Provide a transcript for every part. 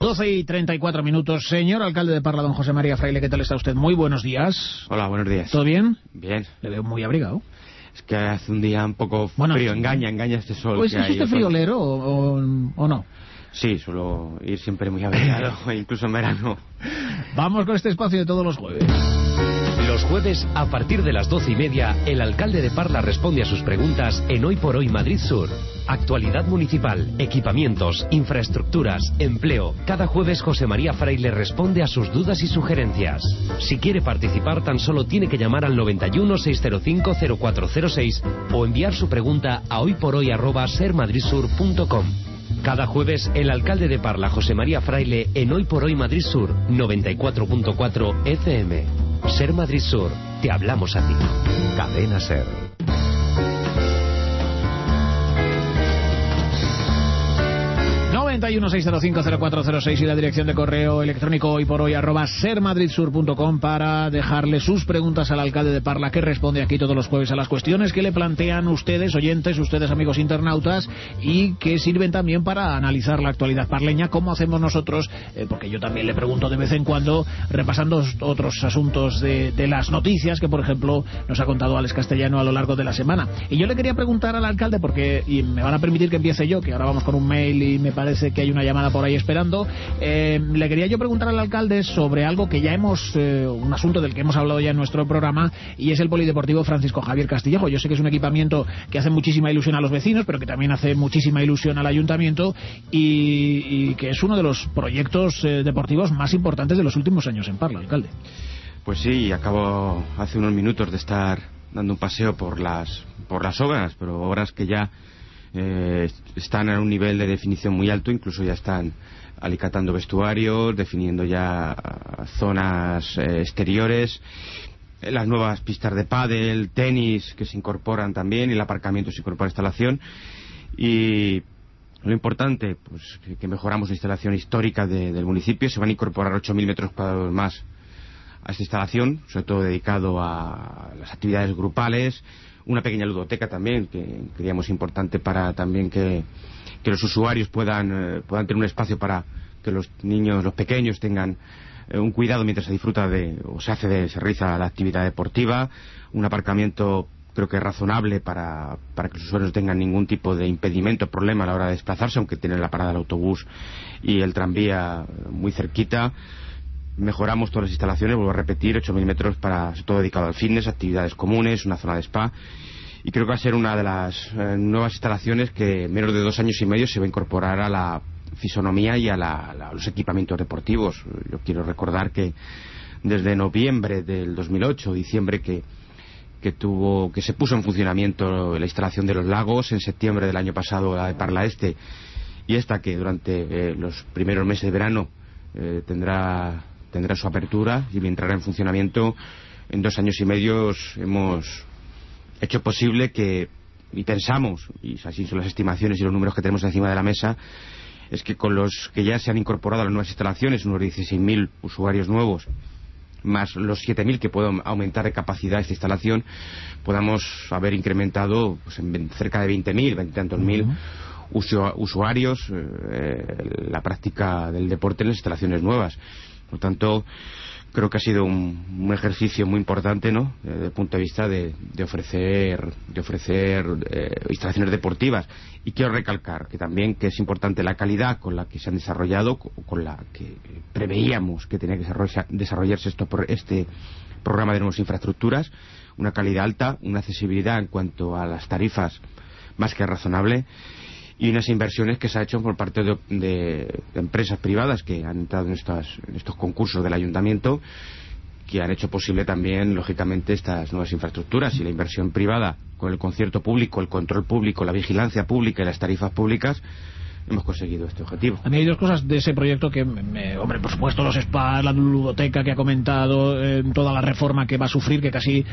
12:34. Señor alcalde de Parla, don José María Fraile, ¿qué tal está usted? Muy buenos días. Hola, buenos días. ¿Todo bien? Bien. Le veo muy abrigado. Es que hace un día un poco frío, engaña este sol. Pues que ¿es hay usted friolero o no? Sí, suelo ir siempre muy abrigado, incluso en verano. Vamos con este espacio de todos los jueves. Los jueves, a partir de las 12:30, el alcalde de Parla responde a sus preguntas en Hoy por Hoy Madrid Sur. Actualidad municipal, equipamientos, infraestructuras, empleo. Cada jueves José María Fraile responde a sus dudas y sugerencias. Si quiere participar, tan solo tiene que llamar al 91 605 0406 o enviar su pregunta a hoyporoy@sermadridsur.com. Cada jueves, el alcalde de Parla, José María Fraile, en Hoy por Hoy Madrid Sur, 94.4 FM. Ser Madrid Sur, te hablamos a ti. Cadena Ser. 91 605 0406 y la dirección de correo electrónico hoyporoy@sermadridsur.com para dejarle sus preguntas al alcalde de Parla, que responde aquí todos los jueves a las cuestiones que le plantean ustedes, oyentes, ustedes amigos internautas, y que sirven también para analizar la actualidad parleña, como hacemos nosotros, porque yo también le pregunto de vez en cuando, repasando otros asuntos de las noticias que, por ejemplo, nos ha contado Alex Castellano a lo largo de la semana. Y yo le quería preguntar al alcalde, porque, y me van a permitir que empiece yo, que ahora vamos con un mail y me parece que hay una llamada por ahí esperando. Le quería yo preguntar al alcalde sobre algo que ya un asunto del que hemos hablado ya en nuestro programa, y es el polideportivo Francisco Javier Castillejo. Yo sé que es un equipamiento que hace muchísima ilusión a los vecinos, pero que también hace muchísima ilusión al ayuntamiento, y que es uno de los proyectos deportivos más importantes de los últimos años en Parla, alcalde. Pues sí, acabo hace unos minutos de estar dando un paseo por las obras, pero obras que ya están a un nivel de definición muy alto. Incluso ya están alicatando vestuarios, definiendo ya zonas exteriores, las nuevas pistas de pádel, tenis que se incorporan también, y el aparcamiento se incorpora a instalación. Y lo importante, pues que mejoramos la instalación histórica del municipio. Se van a incorporar 8.000 metros cuadrados más a esta instalación, sobre todo dedicado a las actividades grupales. Una pequeña ludoteca también, que creíamos importante para también que los usuarios puedan tener un espacio para que los niños, los pequeños, tengan un cuidado mientras se disfruta se realiza la actividad deportiva. Un aparcamiento creo que razonable para que los usuarios no tengan ningún tipo de impedimento o problema a la hora de desplazarse, aunque tienen la parada del autobús y el tranvía muy cerquita. Mejoramos todas las instalaciones, vuelvo a repetir, 8.000 metros para todo dedicado al fitness, actividades comunes, una zona de spa, y creo que va a ser una de las nuevas instalaciones que en menos de 2 años y medio se va a incorporar a la fisonomía y a los equipamientos deportivos. Yo quiero recordar que desde noviembre del 2008, diciembre, que se puso en funcionamiento la instalación de los lagos, en septiembre del año pasado la de Parla Este, y esta que durante los primeros meses de verano tendrá su apertura y entrará en funcionamiento. En 2 años y medio hemos hecho posible y pensamos, y así son las estimaciones y los números que tenemos encima de la mesa, es que con los que ya se han incorporado a las nuevas instalaciones, unos 16.000 usuarios nuevos, más los 7.000 que pueden aumentar de capacidad esta instalación, podamos haber incrementado pues, en cerca de 20.000, 20 y tantos mil usuarios la práctica del deporte en las instalaciones nuevas. Por tanto, creo que ha sido un ejercicio muy importante, ¿no?, desde el punto de vista de ofrecer instalaciones deportivas. Y quiero recalcar que también que es importante la calidad con la que se han desarrollado, con la que preveíamos que tenía que desarrollarse este programa de nuevas infraestructuras. Una calidad alta, una accesibilidad en cuanto a las tarifas más que razonable, y unas inversiones que se ha hecho por parte de empresas privadas que han entrado en estos concursos del ayuntamiento, que han hecho posible también, lógicamente, estas nuevas infraestructuras. Y la inversión privada, con el concierto público, el control público, la vigilancia pública y las tarifas públicas, hemos conseguido este objetivo. A mí hay 2 cosas de ese proyecto que, hombre, por supuesto, los spas, la ludoteca que ha comentado, toda la reforma que va a sufrir, que casi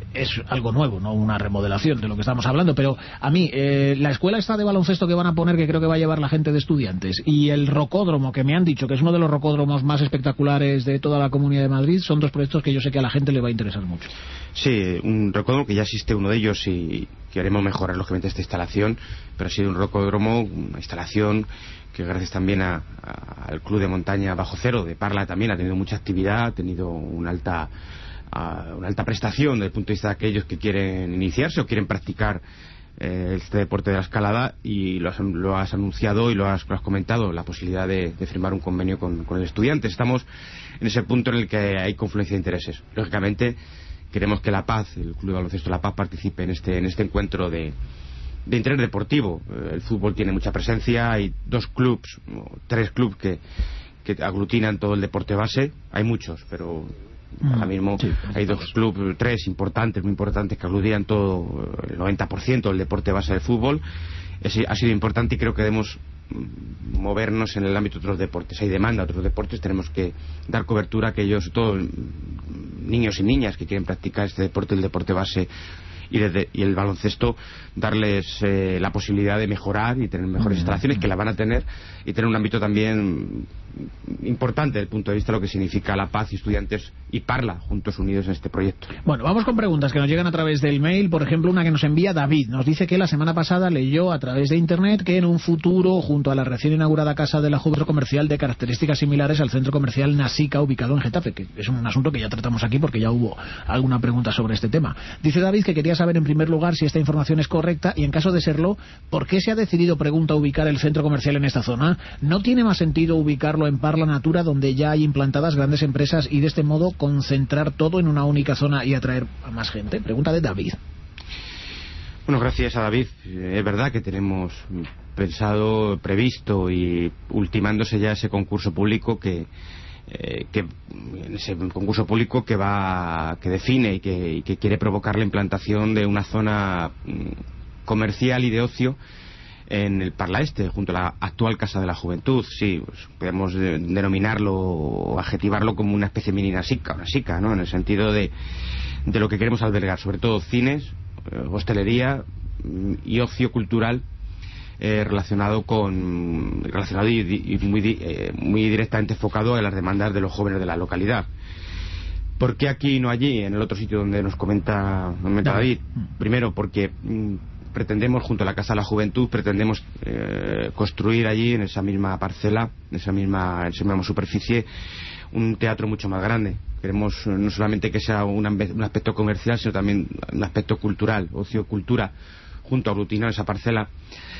es algo nuevo, no una remodelación de lo que estamos hablando, pero a mí, la escuela esta de baloncesto que van a poner, que creo que va a llevar la gente de Estudiantes, y el rocódromo, que me han dicho que es uno de los rocódromos más espectaculares de toda la Comunidad de Madrid, son dos proyectos que yo sé que a la gente le va a interesar mucho. Sí, un rocódromo que ya existe uno de ellos y queremos mejorar lógicamente esta instalación, pero ha sido un rocódromo, una instalación que gracias también al Club de Montaña Bajo Cero de Parla también ha tenido mucha actividad, ha tenido una alta prestación desde el punto de vista de aquellos que quieren iniciarse o quieren practicar este deporte de la escalada, y lo has anunciado y lo has comentado, la posibilidad de firmar un convenio con el estudiante. Estamos en ese punto en el que hay confluencia de intereses. Lógicamente queremos que La Paz, el Club de Baloncesto La Paz, participe en este encuentro de interés deportivo. El fútbol tiene mucha presencia, hay 3 clubes que aglutinan todo el deporte base. Hay muchos, pero ahora mismo sí, hay 2 clubes, 3 importantes, muy importantes, que aglutinan todo el 90% del deporte base del fútbol. Ha sido importante y creo que debemos movernos en el ámbito de otros deportes. Hay demanda de otros deportes, tenemos que dar cobertura a aquellos, sobre todo niños y niñas que quieren practicar este deporte, el deporte base y el baloncesto, darles la posibilidad de mejorar y tener mejores instalaciones, que la van a tener, y tener un ámbito también importante desde el punto de vista de lo que significa La Paz y Estudiantes y Parla juntos unidos en este proyecto. Bueno, vamos con preguntas que nos llegan a través del mail. Por ejemplo, una que nos envía David, nos dice que la semana pasada leyó a través de internet que en un futuro, junto a la recién inaugurada Casa de la Juventud Comercial, de características similares al centro comercial Nasica, ubicado en Getafe, que es un asunto que ya tratamos aquí porque ya hubo alguna pregunta sobre este tema. Dice David que quería saber en primer lugar si esta información es correcta, y en caso de serlo, ¿por qué se ha decidido, pregunta, ubicar el centro comercial en esta zona? ¿No tiene más sentido ubicarlo en Parla Natura, donde ya hay implantadas grandes empresas, y de este modo concentrar todo en una única zona y atraer a más gente? Pregunta de David. Bueno, gracias a David. Es verdad que tenemos pensado, previsto y ultimándose ya ese concurso público que define y que quiere provocar la implantación de una zona comercial y de ocio en el Parla Este, junto a la actual Casa de la Juventud. Sí, pues podemos denominarlo o adjetivarlo como una especie de mini Nasica, una SICA, ¿no? En el sentido de lo que queremos albergar, sobre todo cines, hostelería y ocio cultural relacionado y muy directamente enfocado a las demandas de los jóvenes de la localidad. ¿Por qué aquí y no allí, en el otro sitio donde nos comenta David? Primero, porque pretendemos, junto a la Casa de la Juventud, construir allí, en esa misma parcela, en esa misma superficie, un teatro mucho más grande. Queremos no solamente que sea un aspecto comercial, sino también un aspecto cultural, ocio, cultura, junto a aglutinar esa parcela.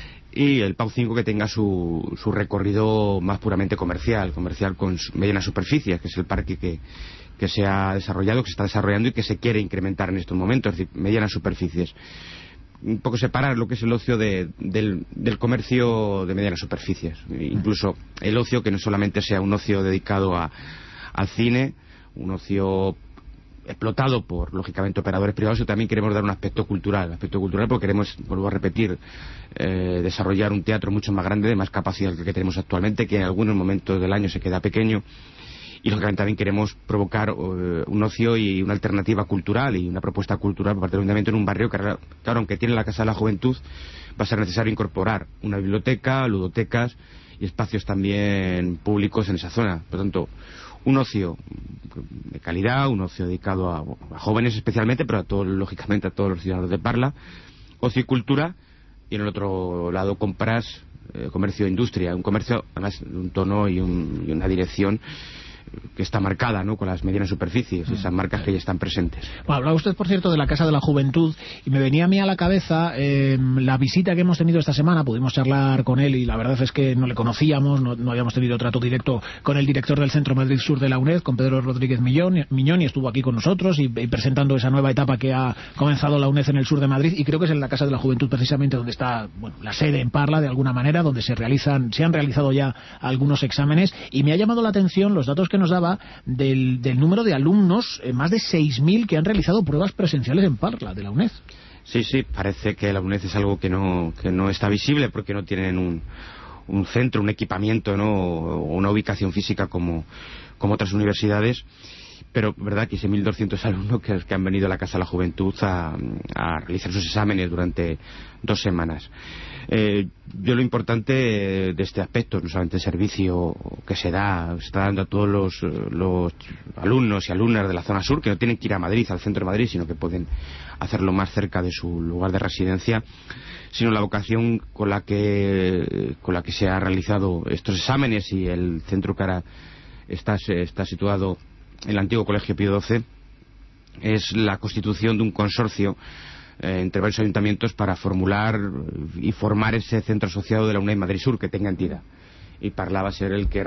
Y el Pau 5 que tenga su recorrido más puramente comercial con medianas superficies, que es el parque que se ha desarrollado, que se está desarrollando y que se quiere incrementar en estos momentos, es decir, medianas superficies. Un poco separar lo que es el ocio del comercio de medianas superficies. Incluso el ocio que no solamente sea un ocio dedicado al cine, un ocio explotado por, lógicamente, operadores privados, y también queremos dar un aspecto cultural porque queremos, vuelvo a repetir, desarrollar un teatro mucho más grande, de más capacidad que el que tenemos actualmente, que en algunos momentos del año se queda pequeño, y lógicamente también queremos provocar un ocio y una alternativa cultural y una propuesta cultural por parte del Ayuntamiento en un barrio que, claro, aunque tiene la Casa de la Juventud, va a ser necesario incorporar una biblioteca, ludotecas y espacios también públicos en esa zona. Por lo tanto, un ocio de calidad, un ocio dedicado a jóvenes especialmente, pero lógicamente a todos los ciudadanos de Parla, ocio y cultura, y en el otro lado compras, comercio e industria, un comercio además de un tono y una dirección que está marcada, ¿no?, con las medianas superficies, esas marcas que ya están presentes. Bueno, hablaba usted, por cierto, de la Casa de la Juventud, y me venía a mí a la cabeza la visita que hemos tenido esta semana. Pudimos charlar con él y la verdad es que no le conocíamos, no habíamos tenido trato directo con el director del Centro Madrid Sur de la UNED, con Pedro Rodríguez Miñón, y estuvo aquí con nosotros y presentando esa nueva etapa que ha comenzado la UNED en el sur de Madrid, y creo que es en la Casa de la Juventud precisamente donde está, bueno, la sede en Parla, de alguna manera, donde se han realizado ya algunos exámenes, y me ha llamado la atención los datos que nos daba del número de alumnos, más de 6.000 que han realizado pruebas presenciales en Parla, de la UNED. Sí, parece que la UNED es algo que no está visible, porque no tienen un centro, un equipamiento, ¿no?, o una ubicación física como otras universidades. pero verdad que ese 1.200 alumnos que han venido a la Casa de la Juventud a realizar sus exámenes durante 2 semanas. Yo lo importante de este aspecto, no solamente el servicio que se está dando a todos los alumnos y alumnas de la zona sur, que no tienen que ir a Madrid, al centro de Madrid, sino que pueden hacerlo más cerca de su lugar de residencia, sino la vocación con la que se han realizado estos exámenes, y el centro que ahora está situado en el antiguo Colegio Pío XII, es la constitución de un consorcio entre varios ayuntamientos para formular y formar ese centro asociado de la UNED Madrid Sur que tenga entidad. Y Parla va a ser el que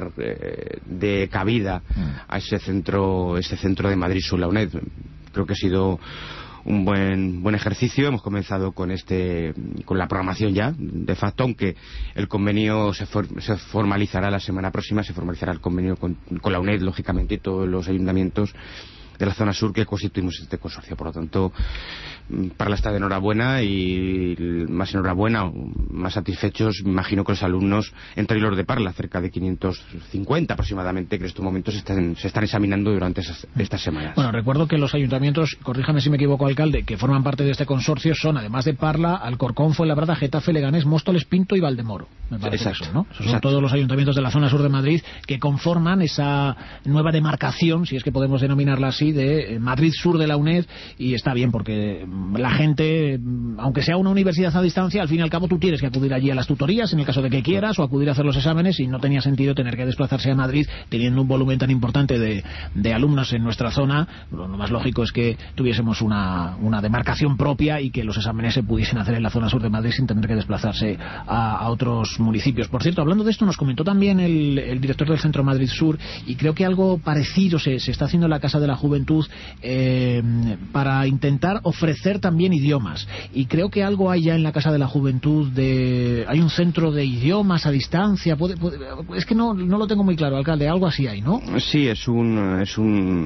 dé cabida a ese centro de Madrid Sur, la UNED. Creo que ha sido un buen ejercicio. Hemos comenzado con la programación ya, de facto, aunque el convenio se formalizará la semana próxima. Se formalizará el convenio con la UNED, lógicamente, y todos los ayuntamientos de la zona sur que constituimos este consorcio. Por lo tanto, Parla está de enhorabuena, y más enhorabuena, más satisfechos, me imagino, que los alumnos entre los de Parla, cerca de 550 aproximadamente, que en estos momentos se están examinando durante estas semanas. Bueno, recuerdo que los ayuntamientos, corríjame si me equivoco, alcalde, que forman parte de este consorcio son, además de Parla, Alcorcón, Fuenlabrada, Getafe, Leganés, Móstoles, Pinto y Valdemoro. Me parece. Exacto, eso, ¿no? Esos son todos los ayuntamientos de la zona sur de Madrid que conforman esa nueva demarcación, si es que podemos denominarla así, de Madrid Sur de la UNED, y está bien porque la gente, aunque sea una universidad a distancia, al fin y al cabo tú tienes que acudir allí a las tutorías en el caso de que quieras, o acudir a hacer los exámenes, y no tenía sentido tener que desplazarse a Madrid teniendo un volumen tan importante de alumnos en nuestra zona. Lo más lógico es que tuviésemos una demarcación propia y que los exámenes se pudiesen hacer en la zona sur de Madrid sin tener que desplazarse a otros municipios. Por cierto, hablando de esto, nos comentó también el director del Centro Madrid Sur, y creo que algo parecido se está haciendo en la Casa de la Juventud, para intentar ofrecer también idiomas, y creo que algo hay ya en la Casa de la Juventud hay un centro de idiomas a distancia. Es que no lo tengo muy claro, alcalde, algo así hay, ¿no? Sí, es un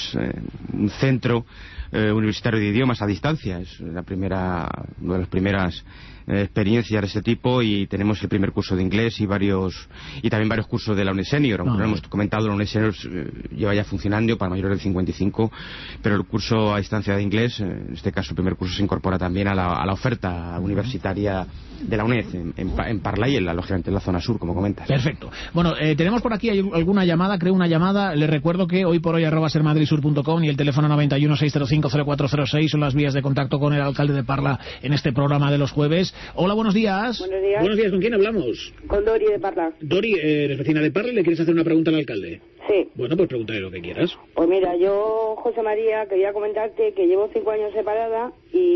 centro universitario de idiomas a distancia. Es una de las primeras experiencias de este tipo, y tenemos el primer curso de inglés y también varios cursos de la UNED Senior. Aunque no hemos comentado, la UNED Senior lleva ya funcionando para mayores de 55, pero el curso a distancia de inglés, en este caso el primer curso, se incorpora también a la oferta universitaria de la UNED en Parla y lógicamente en la zona sur, como comentas. Perfecto. Bueno, tenemos por aquí alguna llamada, Les recuerdo que hoy por hoy @sermadridsur.com y el teléfono 91 605 0406 son las vías de contacto con el alcalde de Parla en este programa de los jueves. Hola, buenos días. Buenos días. Buenos días, ¿con quién hablamos? Con Dori de Parla. Dori, ¿eres vecina de Parla y le quieres hacer una pregunta al alcalde? Sí. Bueno, pues pregúntale lo que quieras. Pues mira, yo, José María, quería comentarte que llevo 5 años separada,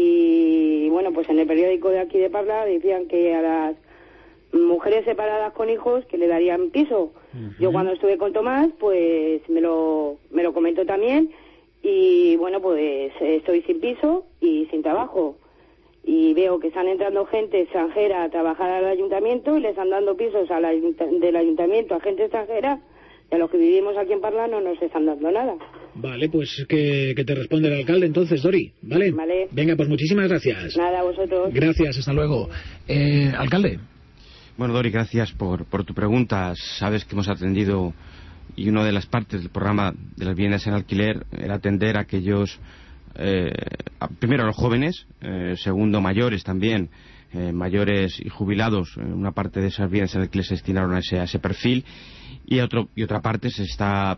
y bueno, pues en el periódico de aquí de Parla decían que a las mujeres separadas con hijos que le darían piso. Yo cuando estuve con Tomás, pues me lo comentó también, y bueno, pues estoy sin piso y sin trabajo. Y veo que están entrando gente extranjera a trabajar al ayuntamiento, y les están dando pisos del ayuntamiento a gente extranjera, y a los que vivimos aquí en Parla no nos están dando nada. Vale, pues que te responde el alcalde entonces, Dori, ¿vale? Vale. Venga, pues muchísimas gracias. Nada, a vosotros. Gracias, hasta luego. Alcalde. Bueno, Dori, gracias por tu pregunta. Sabes que hemos atendido, y una de las partes del programa de las viviendas en alquiler era atender a aquellos, primero a los jóvenes, segundo mayores también, mayores y jubilados. Una parte de esas viviendas en alquiler se destinaron a ese perfil, y otra parte se estará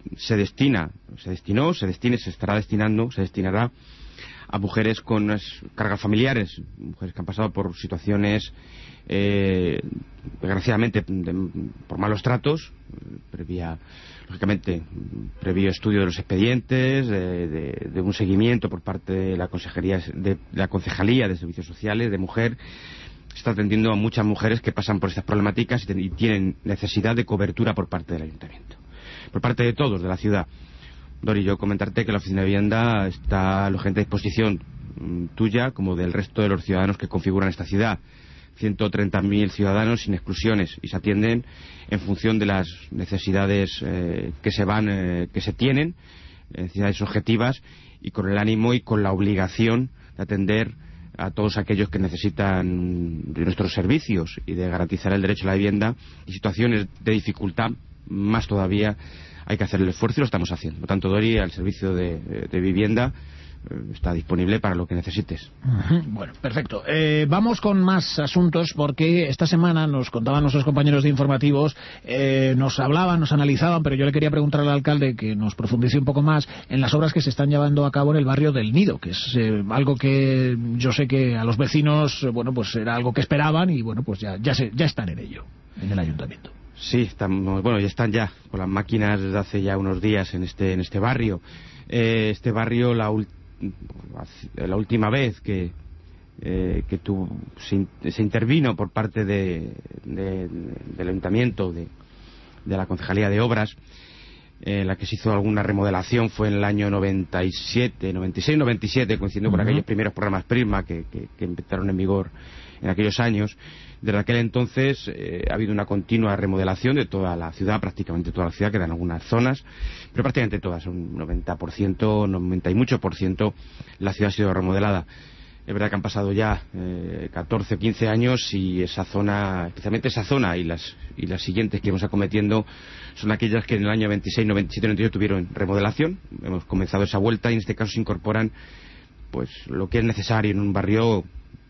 destinará a mujeres con cargas familiares, mujeres que han pasado por situaciones, desgraciadamente, por malos tratos, previo estudio de los expedientes, de un seguimiento por parte de la Concejalía de Servicios Sociales de Mujer. Se está atendiendo a muchas mujeres que pasan por estas problemáticas y tienen necesidad de cobertura por parte del ayuntamiento, por parte de todos, de la ciudad. Dori, yo comentarte que la oficina de vivienda está lógicamente a disposición tuya como del resto de los ciudadanos que configuran esta ciudad. 130.000 ciudadanos sin exclusiones, y se atienden en función de las necesidades que se tienen, necesidades objetivas, y con el ánimo y con la obligación de atender a todos aquellos que necesitan de nuestros servicios y de garantizar el derecho a la vivienda, y situaciones de dificultad más todavía hay que hacer el esfuerzo y lo estamos haciendo. Por tanto, Dori, al servicio de vivienda, está disponible para lo que necesites. Bueno, perfecto. Vamos con más asuntos, porque esta semana nos contaban nuestros compañeros de informativos, nos hablaban, nos analizaban, pero yo le quería preguntar al alcalde que nos profundice un poco más en las obras que se están llevando a cabo en el barrio del Nido, que es algo que yo sé que a los vecinos, bueno, pues era algo que esperaban y bueno, pues ya están en ello, en el ayuntamiento. Sí, ya están con las máquinas desde hace ya unos días en este barrio. Este barrio, la última vez que se intervino por parte del ayuntamiento, de la concejalía de obras, la que se hizo alguna remodelación fue en el año 96, 97, coincidiendo con aquellos primeros programas Prisma que empezaron en vigor en aquellos años. Desde aquel entonces ha habido una continua remodelación de toda la ciudad, prácticamente toda la ciudad, quedan algunas zonas, pero prácticamente todas, un 90%, 90 y mucho por ciento, la ciudad ha sido remodelada. Es verdad que han pasado ya 14 o 15 años y esa zona, especialmente esa zona y las siguientes que vamos acometiendo, son aquellas que en el año 26, 97, 98 tuvieron remodelación. Hemos comenzado esa vuelta y en este caso se incorporan pues lo que es necesario en un barrio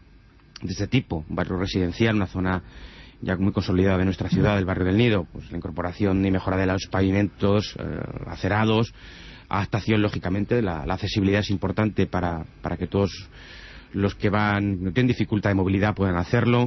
de este tipo, un barrio residencial, una zona ya muy consolidada de nuestra ciudad, el barrio del Nido, pues la incorporación y mejora de los pavimentos acerados, adaptación, lógicamente, la accesibilidad es importante para que todos los que no tienen dificultad de movilidad puedan hacerlo.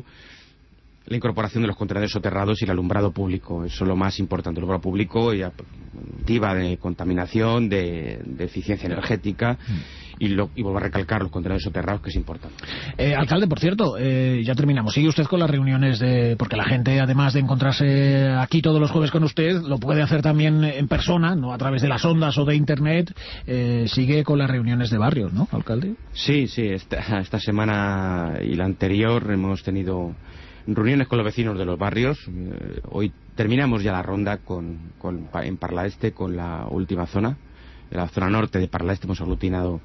La incorporación de los contenedores soterrados y el alumbrado público, eso es lo más importante, el alumbrado público y activa de contaminación, de eficiencia energética y vuelvo a recalcar los contenedores soterrados, que es importante. Alcalde, por cierto, ya terminamos. ¿Sigue usted con las reuniones porque la gente, además de encontrarse aquí todos los jueves con usted, lo puede hacer también en persona, no a través de las ondas o de internet? Sigue con las reuniones de barrios, ¿no, alcalde? Sí, esta semana y la anterior hemos tenido reuniones con los vecinos de los barrios. Hoy terminamos ya la ronda en Parla Este con la última zona. En la zona norte de Parla Este hemos aglutinado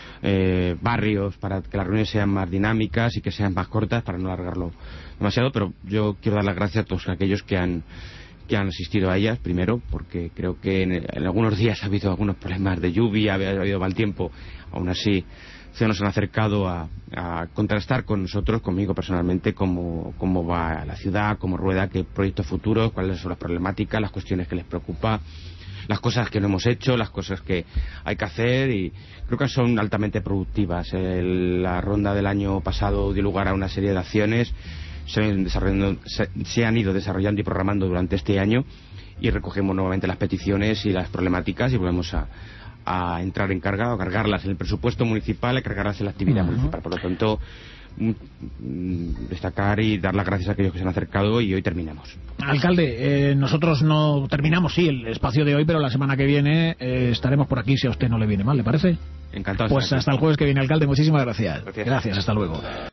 barrios para que las reuniones sean más dinámicas y que sean más cortas, para no alargarlo demasiado, pero yo quiero dar las gracias a todos aquellos que han asistido a ellas, primero porque creo que en algunos días ha habido algunos problemas de lluvia, ha habido mal tiempo, aún así se nos han acercado a contrastar con nosotros, conmigo personalmente, cómo va la ciudad, cómo rueda, qué proyectos futuros, cuáles son las problemáticas, las cuestiones que les preocupa, las cosas que no hemos hecho, las cosas que hay que hacer, y creo que son altamente productivas. La ronda del año pasado dio lugar a una serie de acciones, se han ido desarrollando y programando durante este año, y recogemos nuevamente las peticiones y las problemáticas y volvemos a entrar en carga, a cargarlas en el presupuesto municipal, a cargarlas en la actividad municipal. Por lo tanto, destacar y dar las gracias a aquellos que se han acercado, y hoy terminamos. Alcalde, nosotros no terminamos, sí, el espacio de hoy, pero la semana que viene estaremos por aquí si a usted no le viene mal, ¿le parece? Encantado. Pues hasta el jueves que viene, alcalde, muchísimas gracias. Gracias, hasta luego.